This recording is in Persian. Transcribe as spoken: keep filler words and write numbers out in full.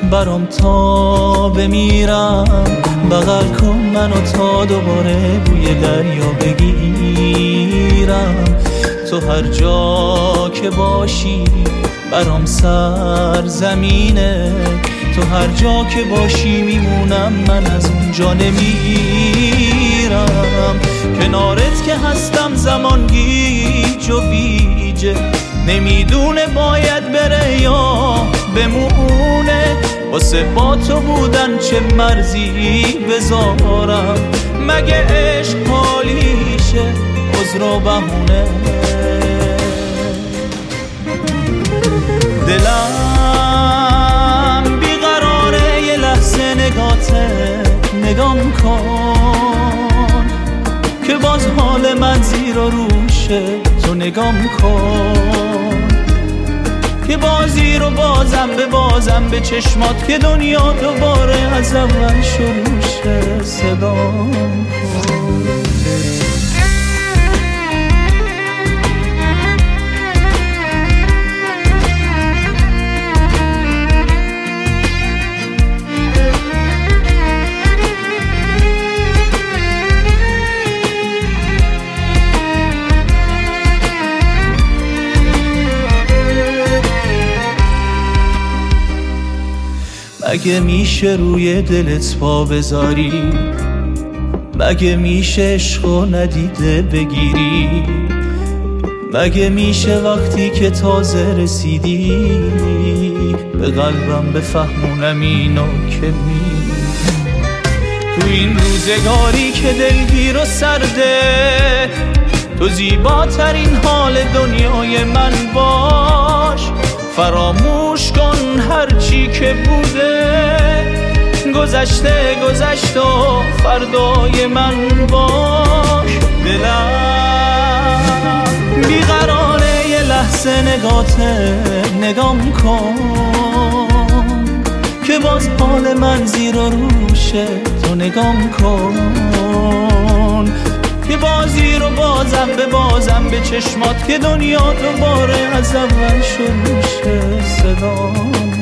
برام تا بمیرم، بغل کن منو تا دوباره بوی دریا بگیرم. تو هر جا که باشی برام سرزمینه، تو هر جا که باشی میمونم، من از اونجا نمیرم. کنارت که هستم زمان گیج و ویجه، نمیدونه باید بره یا بمونه. واسه با تو بودن چه مرزی بذارم، مگه عشق حالیشه عذر و بهونه. دلم بیقراره یه لحظه نگاته نگام کن، که باز حال من زیر و روشه. تو نگام کن که بازی رو بازم به بازم به چشمات، که دنیا دوباره از اول شروع شه. صدام کن. مگه میشه روی دلت پا بذاری، مگه میشه عشقو ندیده بگیری، مگه میشه وقتی که تازه رسیدی به قلبم بفهمونم اینو که می. تو این روزگاری که دلگیر و سرده، تو زیباترین حال دنیای من باش. فراموش کن هر چی که بوده، گذشته گذشت و فردای من باش. دلم بیقراره یه لحظه نگاته نگام کن، که باز حال من زیر و روشه. تو نگام کن که بازی رو بازم به بازم به چشمات، که دنیا دوباره از اول شروع شه. صدام